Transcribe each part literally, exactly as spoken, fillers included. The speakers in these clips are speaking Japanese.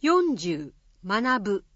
よんじゅう学ぶ。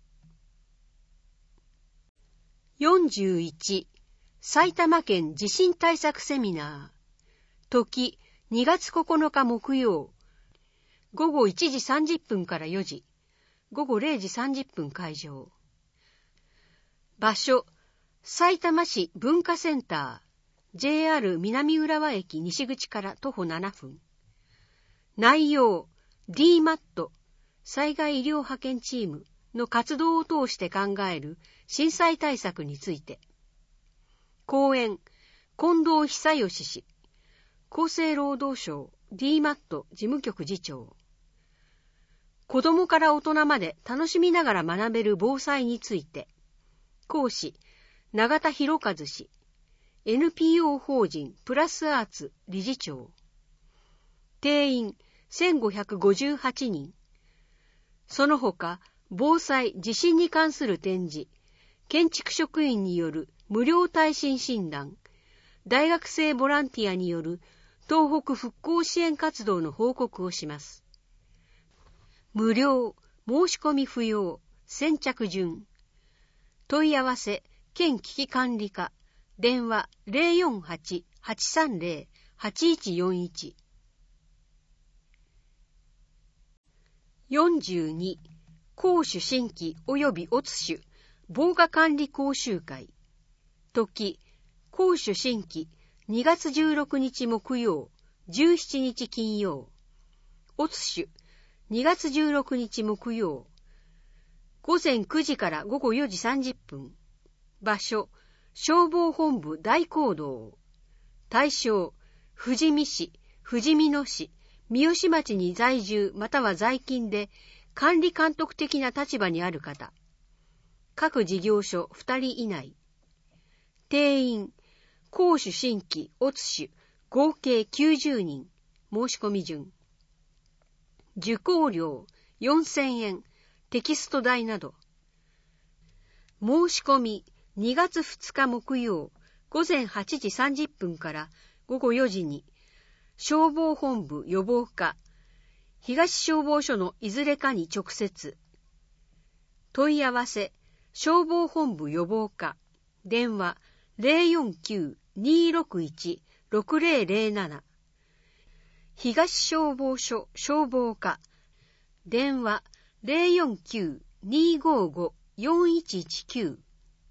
よんじゅういち埼玉県地震対策セミナー。時にがつここのか木曜。ごごいちじさんじゅっぷんからよじ。ごごれいじさんじゅっぷん会場。場所、さいたま市文化センター。ジェイアール 南浦和駅西口から徒歩ななふん。内容、ディーマット、災害医療派遣チームの活動を通して考える震災対策について。講演、近藤久義氏、厚生労働省 ディーマット 事務局次長。子どもから大人まで楽しみながら学べる防災について。講師、永田博和氏、エヌピーオー 法人プラスアーツ理事長。定員せんごひゃくごじゅうはちにん。その他、防災・地震に関する展示、建築職員による無料耐震診断、大学生ボランティアによる東北復興支援活動の報告をします。無料、申し込み不要、先着順。問い合わせ、県危機管理課、電話 ゼロよんはち はちさんゼロ はちいちよんいち。よんじゅうに公主新規及びオツ種防火管理講習会。時、公主新規にがつじゅうろくにち木曜、じゅうしちにち金曜。オツ種にがつじゅうろくにち木曜。ごぜんくじからごごよじさんじゅっぷん。場所、消防本部大講堂。対象、富士見市、富士見野市、三芳町に在住または在勤で管理監督的な立場にある方。各事業所ふたり以内。定員、公主新規、オツ種、合計きゅうじゅうにん。申し込み順。受講料よんせんえん、テキスト代など。申し込みにがつふつか木曜、ごぜんはちじさんじゅっぷんからごごよじに、消防本部予防課、東消防署のいずれかに直接。問い合わせ、消防本部予防課、電話 ゼロよんきゅう にーろくいち ろくゼロゼロなな。東消防署消防課、電話 ゼロよんきゅう にーごーご よんいちいちきゅう。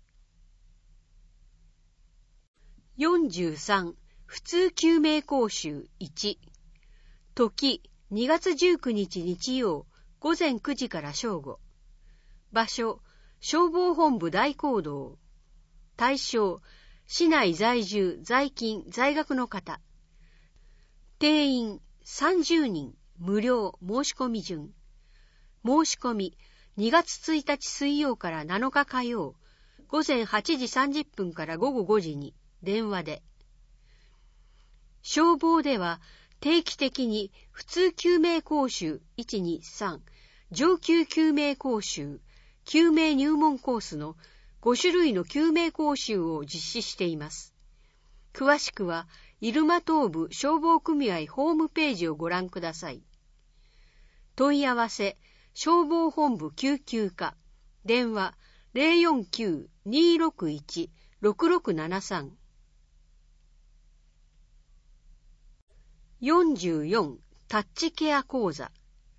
よんじゅうさん普通救命講習いち。時、にがつじゅうくにち日曜、ごぜんくじから正午。場所、消防本部大講堂。対象、市内在住、在勤、在学の方。定員さんじゅうにん、無料、申し込み順。申し込み、にがつついたち水曜からなのか火曜、ごぜんはちじさんじゅっぷんからごごごじに、電話で。消防では定期的に普通救命講習いちにさん、上級救命講習、救命入門コースのごしゅるいの救命講習を実施しています。詳しくは入間東部消防組合ホームページをご覧ください。問い合わせ、消防本部救急課、電話 ゼロよんきゅう にーろくいち ろくろくななさん。よんじゅうよんタッチケア講座。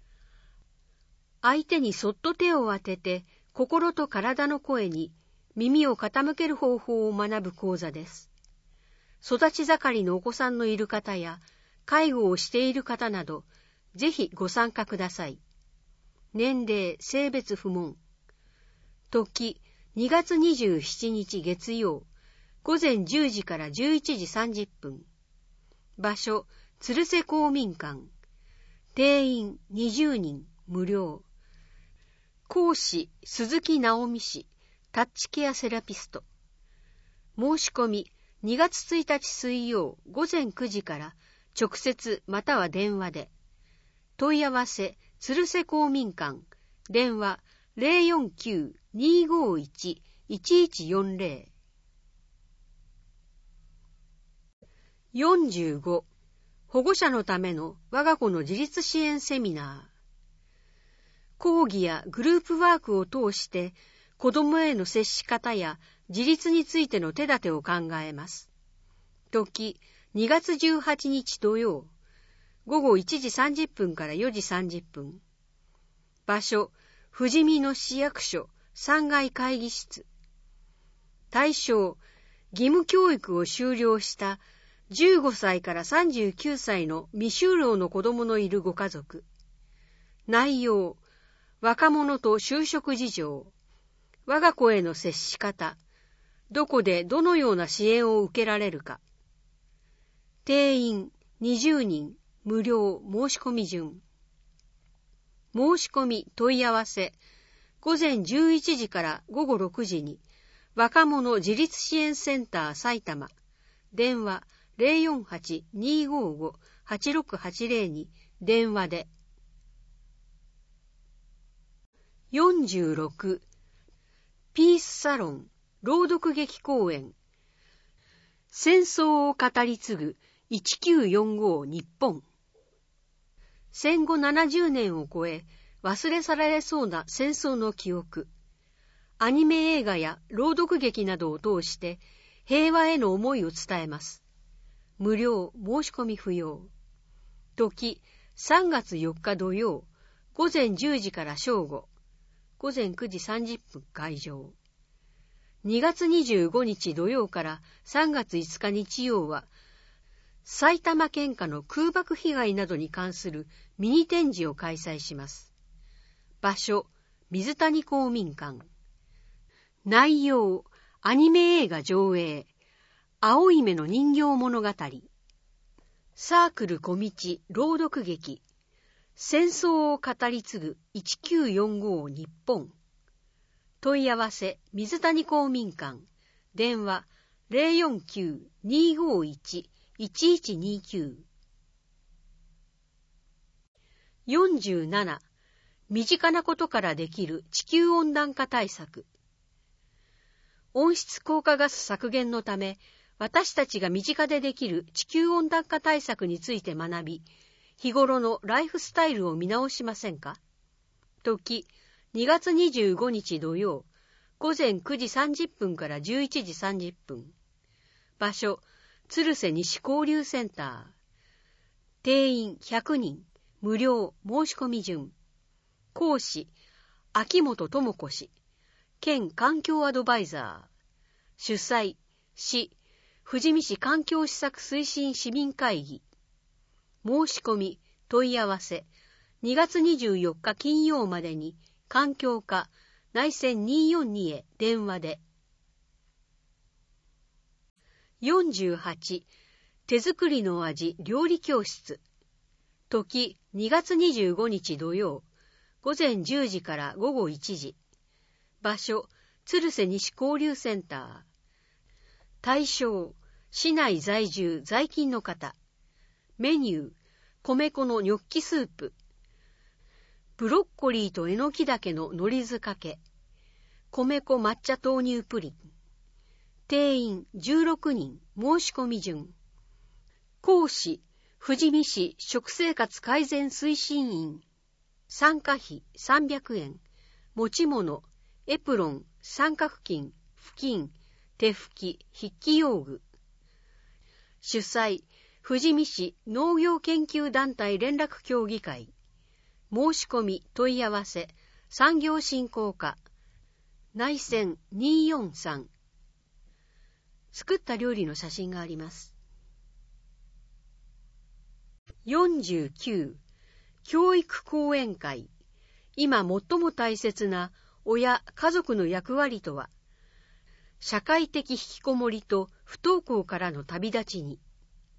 相手にそっと手を当てて心と体の声に耳を傾ける方法を学ぶ講座です。育ち盛りのお子さんのいる方や介護をしている方などぜひご参加ください。年齢、性別不問。時、にがつにじゅうしちにち月曜、ごぜんじゅうじからじゅういちじさんじゅっぷん。場所、鶴瀬公民館。定員にじゅうにん、無料。講師、鈴木直美氏、タッチケアセラピスト。申し込み、にがつついたち水曜、ごぜんくじから直接または電話で。問い合わせ、鶴瀬公民館。電話 ゼロよんきゅう にーごーいち いちいちよんゼロ。よんじゅうご保護者のための我が子の自立支援セミナー。 講義やグループワークを通して子どもへの接し方や自立についての手立てを考えます。時、にがつじゅうはちにち土曜、ごごいちじさんじゅっぷんからよじさんじゅっぷん。場所、富士見の市役所さんがい会議室。対象、義務教育を修了したじゅうごさいからさんじゅうきゅうさいの未就労の子供のいるご家族。内容、若者と就職事情、我が子への接し方、どこでどのような支援を受けられるか。定員にじゅうにん、無料申し込み順。申し込み問い合わせ、ごぜんじゅういちじからごごろくじに、若者自立支援センター埼玉、電話 ゼロよんはち にーごーご はちろくはちゼロ に電話で。よんじゅうろく、ピースサロン朗読劇公演、戦争を語り継ぐせんきゅうひゃくよんじゅうご日本。戦後ななじゅうねんを超え忘れ去られそうな戦争の記憶。アニメ映画や朗読劇などを通して平和への思いを伝えます。無料申し込み不要。時、さんがつよっか土曜、ごぜんじゅうじから正午、ごぜんくじさんじゅっぷん会場。にがつにじゅうごにち土曜からさんがついつか日曜は、埼玉県下の空爆被害などに関するミニ展示を開催します。場所、水谷公民館。内容、アニメ映画上映、青い目の人形物語。サークル小道朗読劇、戦争を語り継ぐせんきゅうひゃくよんじゅうご日本。問い合わせ、水谷公民館。電話 ゼロよんきゅう にーごーいち いちいちにきゅう。よんじゅうなな、身近なことからできる地球温暖化対策。温室効果ガス削減のため、私たちが身近でできる地球温暖化対策について学び、日頃のライフスタイルを見直しませんか？時、にがつにじゅうごにち土曜、ごぜんくじさんじゅっぷんからじゅういちじさんじゅっぷん。場所、鶴瀬西交流センター。定員ひゃくにん、無料申し込み順。講師、秋元智子氏、県環境アドバイザー。主催、市、富士見市環境施策推進市民会議。申し込み、問い合わせ、にがつにじゅうよっか金曜までに、環境課、内線にーよんにへ電話で。よんじゅうはち、手作りの味料理教室。時、にがつにじゅうごにち土曜、ごぜんじゅうじからごごいちじ。場所、鶴瀬西交流センター。対象、市内在住在勤の方。メニュー、米粉のニョッキスープ。ブロッコリーとえのき茸の海苔酢かけ。米粉抹茶豆乳プリン。定員じゅうろくにん、申し込み順。講師、富士見市食生活改善推進員。参加費さんびゃくえん。持ち物、エプロン、三角巾、布巾、手拭き、筆記用具。主催、富士見市農業研究団体連絡協議会。申し込み問い合わせ、産業振興課。内線にーよんさん。作った料理の写真があります。よんじゅうきゅう、教育講演会。今最も大切な親・家族の役割とは。社会的引きこもりと不登校からの旅立ちに。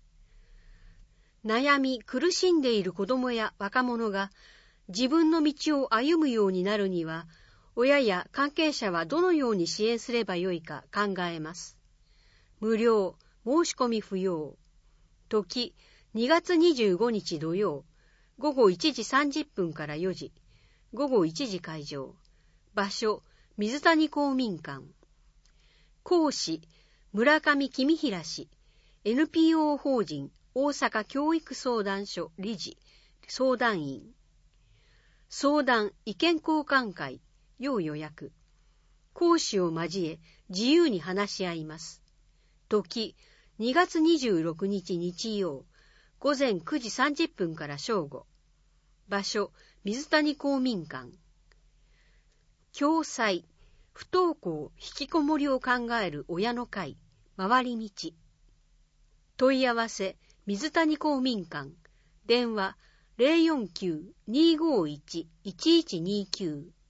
悩み苦しんでいる子どもや若者が自分の道を歩むようになるには、親や関係者はどのように支援すればよいか考えます。無料、申し込み不要。時、にがつにじゅうごにち土曜、ごごいちじさんじゅっぷんからよじ、ごごいちじ会場。場所、水谷公民館。講師、村上公平氏、エヌピーオー 法人大阪教育相談所理事、相談員。 相談意見交換会、要予約。講師を交え自由に話し合います。時、にがつにじゅうろくにち日曜、ごぜんくじさんじゅっぷんから正午。場所、水谷公民館。共済、不登校引きこもりを考える親の会、回り道。問い合わせ、水谷公民館。電話、ゼロよんきゅう にーごーいち いちいちにきゅう。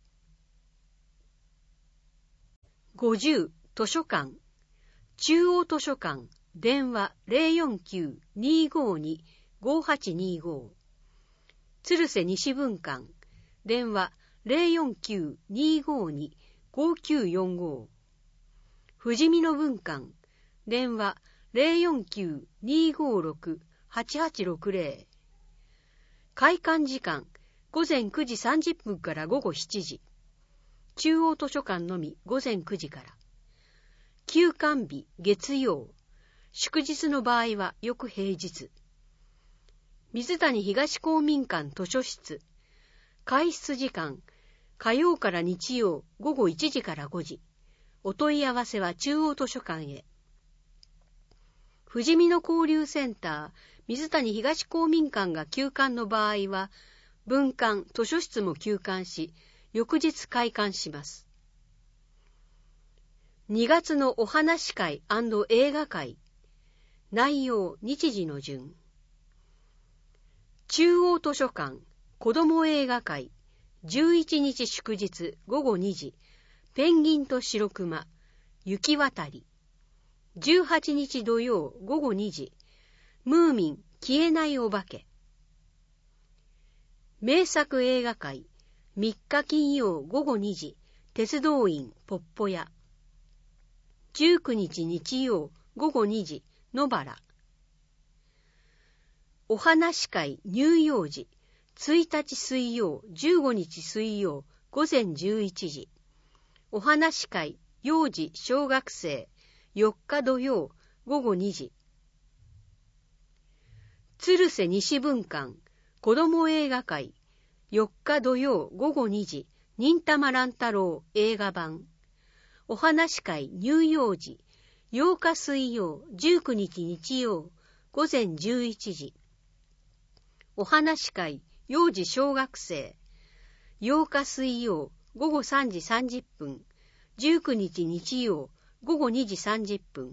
ごじゅう、図書館。中央図書館。電話、ゼロよんきゅう にーごーに ごーはちにーごー。鶴瀬西文館。電話、ゼロよんきゅう にーごーに ごーきゅうよんごー。富士見の文館。電話、ゼロよんきゅう にーごーろく はちはちろくゼロ。開館時間、ごぜんくじさんじゅっぷんからごごしちじ。中央図書館のみごぜんくじから。休館日、月曜。祝日の場合は翌平日。水谷東公民館図書室。開室時間、火曜から日曜ごごいちじからごじ。お問い合わせは中央図書館へ。富士見の交流センター、水谷東公民館が休館の場合は、文館、図書室も休館し、翌日開館します。にがつのお話会&映画会。内容、日時の順。中央図書館、子ども映画会。じゅういちにち祝日ごごにじ。ペンギンと白熊。雪渡り。じゅうはちにち土曜ごごにじ。ムーミン消えないお化け。名作映画会。みっか金曜ごごにじ。鉄道員ポッポ屋。じゅうくにち日曜ごごにじ。野原。お話会乳幼児。ついたち水曜じゅうごにち水曜ごぜんじゅういちじ。お話会幼児小学生よっか土曜ごごにじ。鶴瀬西文館子ども映画会よっか土曜ごごにじ。忍たま乱太郎映画版。お話会乳幼児ようか水曜じゅうくにち日曜ごぜんじゅういちじ。お話会幼児小学生ようか水曜ごごさんじさんじゅっぷん。じゅうくにち日曜ごごにじさんじゅっぷん。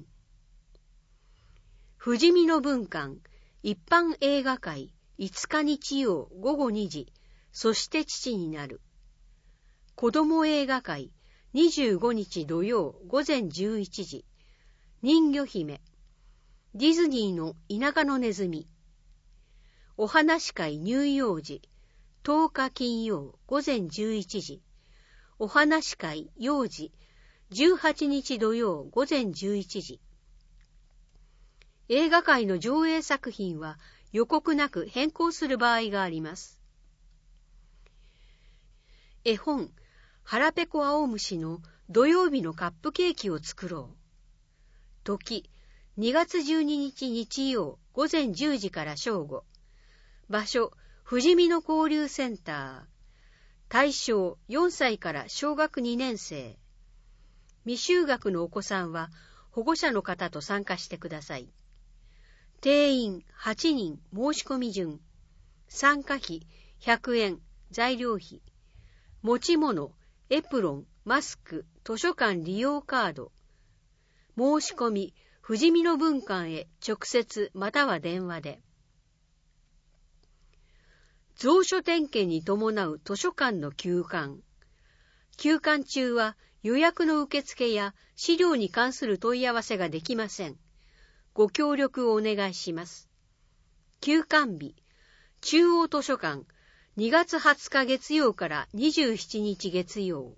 富士見の文館一般映画会いつか日曜ごごにじ。そして父になる。子ども映画会にじゅうごにち土曜ごぜんじゅういちじ。人魚姫。ディズニーの田舎のネズミ。お話会乳幼児とおか金曜ごぜんじゅういちじ。お話会幼児じゅうはちにち土曜ごぜんじゅういちじ。映画界の上映作品は予告なく変更する場合があります。絵本、腹ペコ青虫の土曜日のカップケーキを作ろう。時、にがつじゅうににち日曜ごぜんじゅうじから正午。場所、富士見の交流センター。対象、よんさいから小学にねんせい。未就学のお子さんは保護者の方と参加してください。定員はちにん申し込み順。参加費ひゃくえん、材料費。持ち物、エプロン、マスク、図書館利用カード。申し込み、富士見の文館へ直接または電話で。蔵書点検に伴う図書館の休館。休館中は予約の受付や資料に関する問い合わせができません。ご協力をお願いします。休館日、中央図書館、にがつはつか月曜からにじゅうしちにち月曜。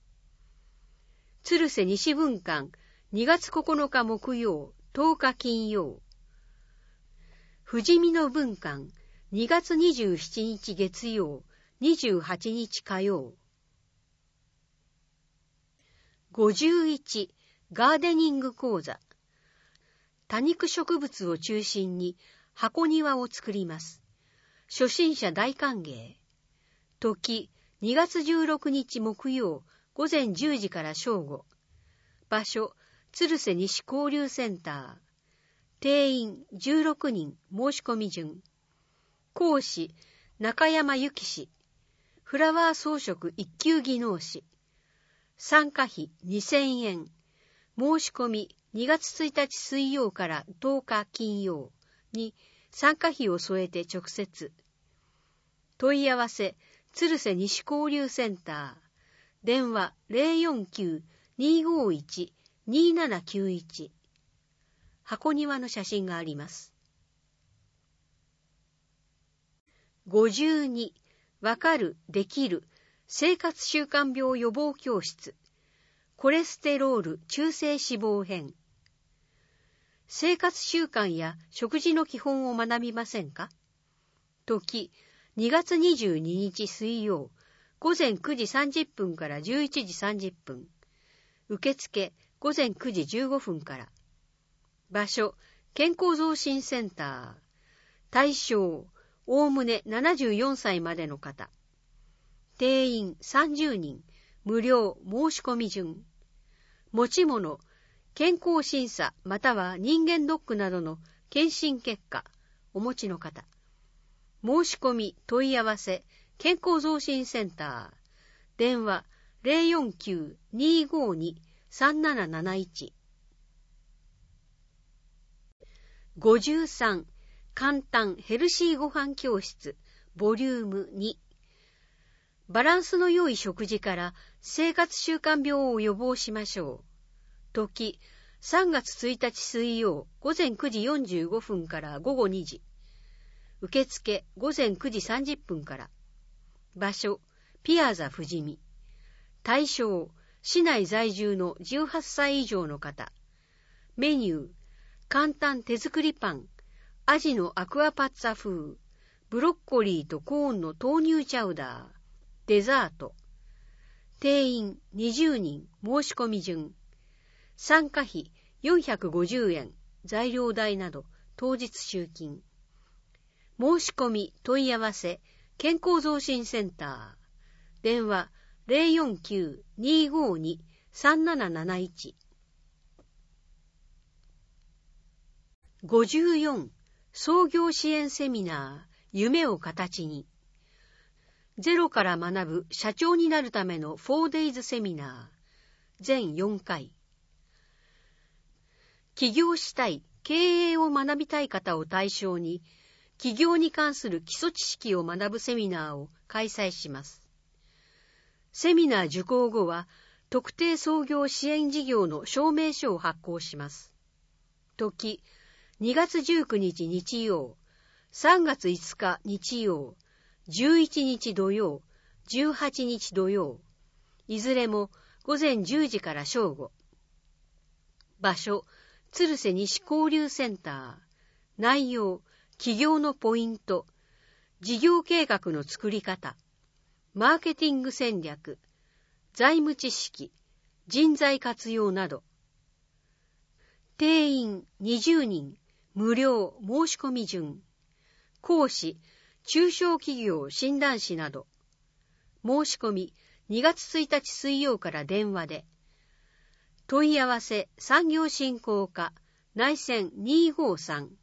鶴瀬西文館、にがつここのか木曜、とおか金曜。富士見の文館、にがつにじゅうしちにち月曜、にじゅうはちにち火曜。ごじゅういち、ガーデニング講座。多肉植物を中心に箱庭を作ります。初心者大歓迎。 時、にがつじゅうろくにち木曜、午前じゅうじから正午。場所、鶴瀬西交流センター。定員じゅうろくにん、申し込み順。講師、中山由紀氏。フラワー装飾一級技能士。参加費にせんえん。申し込みにがつついたち水曜からとおか金曜に参加費を添えて直接。問い合わせ、鶴瀬西交流センター。電話 ゼロよんきゅう にーごーいち にーななきゅういち。箱庭の写真があります。ごじゅうに、わかる、できる、生活習慣病予防教室。コレステロール中性脂肪編。生活習慣や食事の基本を学びませんか？時、にがつにじゅうににち水曜、午前くじさんじゅっぷんからじゅういちじさんじゅっぷん。受付、午前くじじゅうごふんから。場所、健康増進センター。対象、おおむねななじゅうよんさいまでの方。定員さんじゅうにん、無料申し込み順。持ち物、健康審査または人間ドックなどの検診結果、お持ちの方。申し込み、問い合わせ、健康増進センター。電話ゼロよんきゅう にーごーに さんなななないち。ごじゅうさん、簡単ヘルシーご飯教室、ボリュームに。バランスの良い食事から生活習慣病を予防しましょう。時、さんがつついたち水曜、午前くじよんじゅうごふんからごごにじ。受付、午前くじさんじゅっぷんから。場所、ピアザ富士見。対象、市内在住のじゅうはっさい以上の方。メニュー、簡単手作りパン、アジのアクアパッツァ風、ブロッコリーとコーンの豆乳チャウダー、デザート。定員にじゅうにん、申し込み順。参加費よんひゃくごじゅうえん、材料代など当日集金。申し込み、問い合わせ、健康増進センター。電話ゼロよんきゅう にーごーに さんなななないち。ごじゅうよん、創業支援セミナー、夢を形に。ゼロから学ぶ社長になるための フォーデイズ セミナー、全よんかい。起業したい、経営を学びたい方を対象に、起業に関する基礎知識を学ぶセミナーを開催します。セミナー受講後は、特定創業支援事業の証明書を発行します。時、にがつじゅうくにち日曜、さんがついつか日曜、じゅういちにち土曜、じゅうはちにち土曜、いずれも午前じゅうじから正午。場所、鶴瀬西交流センター。内容、起業のポイント、事業計画の作り方、マーケティング戦略、財務知識、人材活用など。定員にじゅうにん、無料申し込み順。講師、中小企業診断士など。申し込み、にがつついたち水曜から電話で。問い合わせ、産業振興課、内線にーごーさん。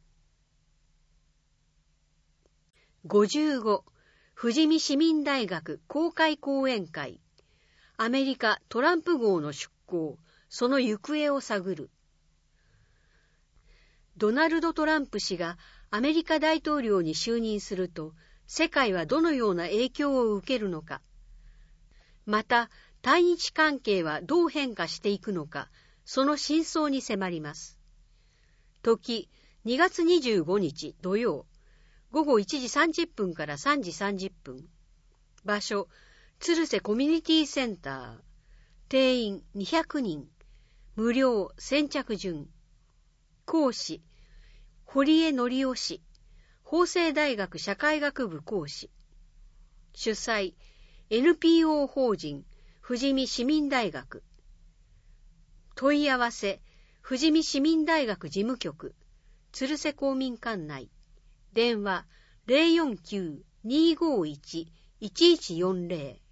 ごじゅうご、富士見市民大学公開講演会。アメリカトランプ号の出港、その行方を探る。ドナルド・トランプ氏がアメリカ大統領に就任すると、世界はどのような影響を受けるのか。また、対日関係はどう変化していくのか、その真相に迫ります。時、にがつにじゅうごにち土曜、ごごいちじさんじゅっぷんからさんじさんじゅっぷん。場所、鶴瀬コミュニティセンター。定員にひゃくにん。無料先着順。講師、堀江則夫氏。法政大学社会学部講師。主催、エヌピーオー 法人、富士見市民大学。問い合わせ、富士見市民大学事務局、鶴瀬公民館内。電話ゼロよんきゅう にーごーいちいちいちよんゼロ